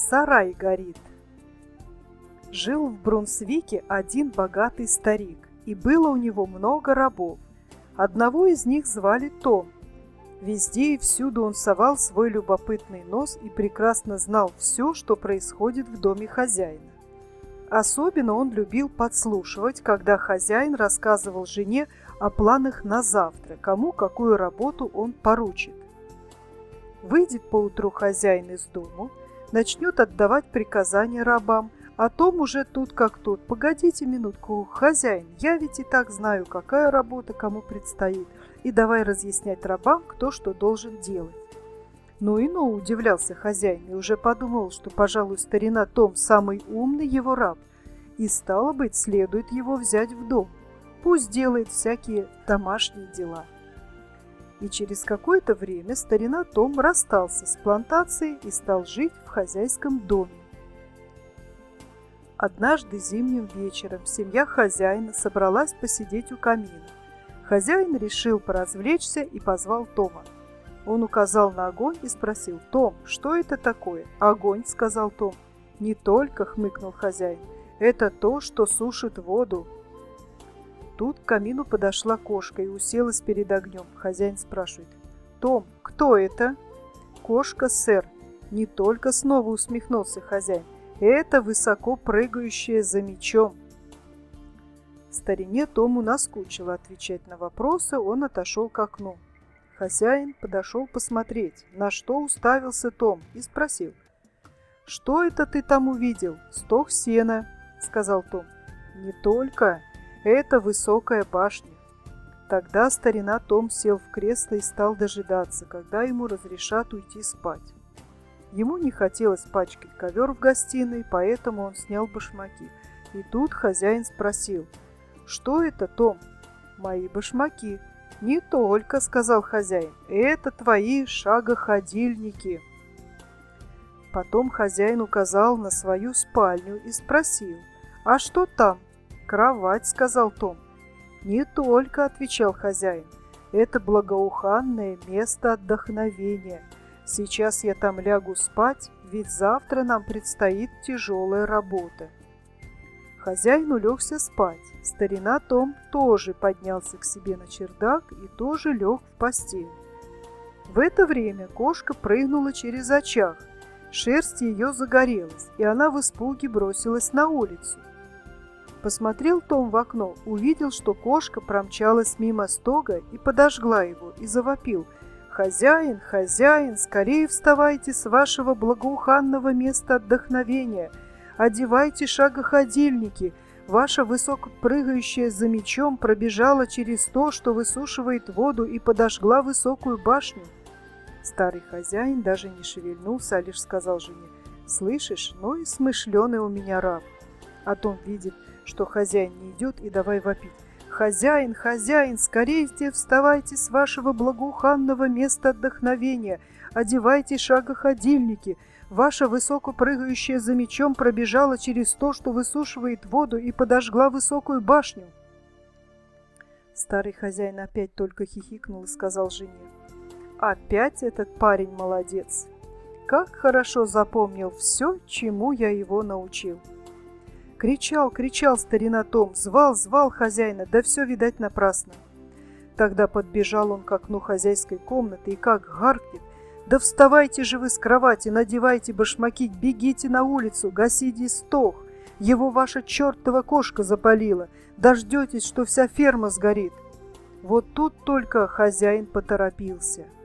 Сарай горит. Жил в Брунсвике один богатый старик, и было у него много рабов. Одного из них звали Том. Везде и всюду он совал свой любопытный нос и прекрасно знал все, что происходит в доме хозяина. Особенно он любил подслушивать, когда хозяин рассказывал жене о планах на завтра, кому какую работу он поручит. Выйдет поутру хозяин из дому, начнет отдавать приказания рабам, а Том уже тут как тут. Погодите минутку, хозяин, я ведь и так знаю, какая работа кому предстоит, и давай разъяснять рабам, кто что должен делать. Ну, удивлялся хозяин, и уже подумал, что, пожалуй, старина Том самый умный его раб, и, стало быть, следует его взять в дом. Пусть делает всякие домашние дела. И через какое-то время старина Том расстался с плантацией и стал жить в хозяйском доме. Однажды зимним вечером семья хозяина собралась посидеть у камина. Хозяин решил поразвлечься и позвал Тома. Он указал на огонь и спросил: «Том, что это такое?» «Огонь», — сказал Том. «Не только», — хмыкнул хозяин, — «это то, что сушит воду». Тут к камину подошла кошка и уселась перед огнем. Хозяин спрашивает: «Том, кто это?» «Кошка, сэр». «Не только», — снова усмехнулся хозяин, — «это высоко прыгающая за мечом». Старине Тому наскучило отвечать на вопросы, он отошел к окну. Хозяин подошел посмотреть, на что уставился Том, и спросил: «Что это ты там увидел?» «Стог сена», — сказал Том. «Не только. Это высокая башня». Тогда старина Том сел в кресло и стал дожидаться, когда ему разрешат уйти спать. Ему не хотелось пачкать ковер в гостиной, поэтому он снял башмаки. И тут хозяин спросил: «Что это, Том?» «Мои башмаки». «Не только», — сказал хозяин, — «это твои шагоходильники». Потом хозяин указал на свою спальню и спросил: «А что там?» «Кровать», — сказал Том. «Не только», — отвечал хозяин, — «это благоуханное место отдохновения. Сейчас я там лягу спать, ведь завтра нам предстоит тяжелая работа». Хозяин улегся спать. Старина Том тоже поднялся к себе на чердак и тоже лег в постель. В это время кошка прыгнула через очаг. Шерсть ее загорелась, и она в испуге бросилась на улицу. Посмотрел Том в окно, увидел, что кошка промчалась мимо стога и подожгла его, и завопил: «Хозяин, хозяин, скорее вставайте с вашего благоуханного места отдохновения! Одевайте шагоходильники! Ваша высокопрыгающая за мечом пробежала через то, что высушивает воду, и подожгла высокую башню». Старый хозяин даже не шевельнулся, а лишь сказал жене: «Слышишь, ну и смышленый у меня раб». А Том видит, что хозяин не идет, и давай вопить: «Хозяин, хозяин, скорее вставайте с вашего благоуханного места отдохновения! Одевайте шагоходильники! Ваша высокопрыгающая за мечом пробежала через то, что высушивает воду, и подожгла высокую башню». Старый хозяин опять только хихикнул и сказал жене: «Опять этот парень молодец! Как хорошо запомнил все, чему я его научил!» Кричал старина Том, звал хозяина, да все, видать, напрасно. Тогда подбежал он к окну хозяйской комнаты и как гаркнет: «Да вставайте же вы с кровати, надевайте башмаки, бегите на улицу, гасите стог! Его ваша чертова кошка запалила! Дождетесь, что вся ферма сгорит!» Вот тут только хозяин поторопился.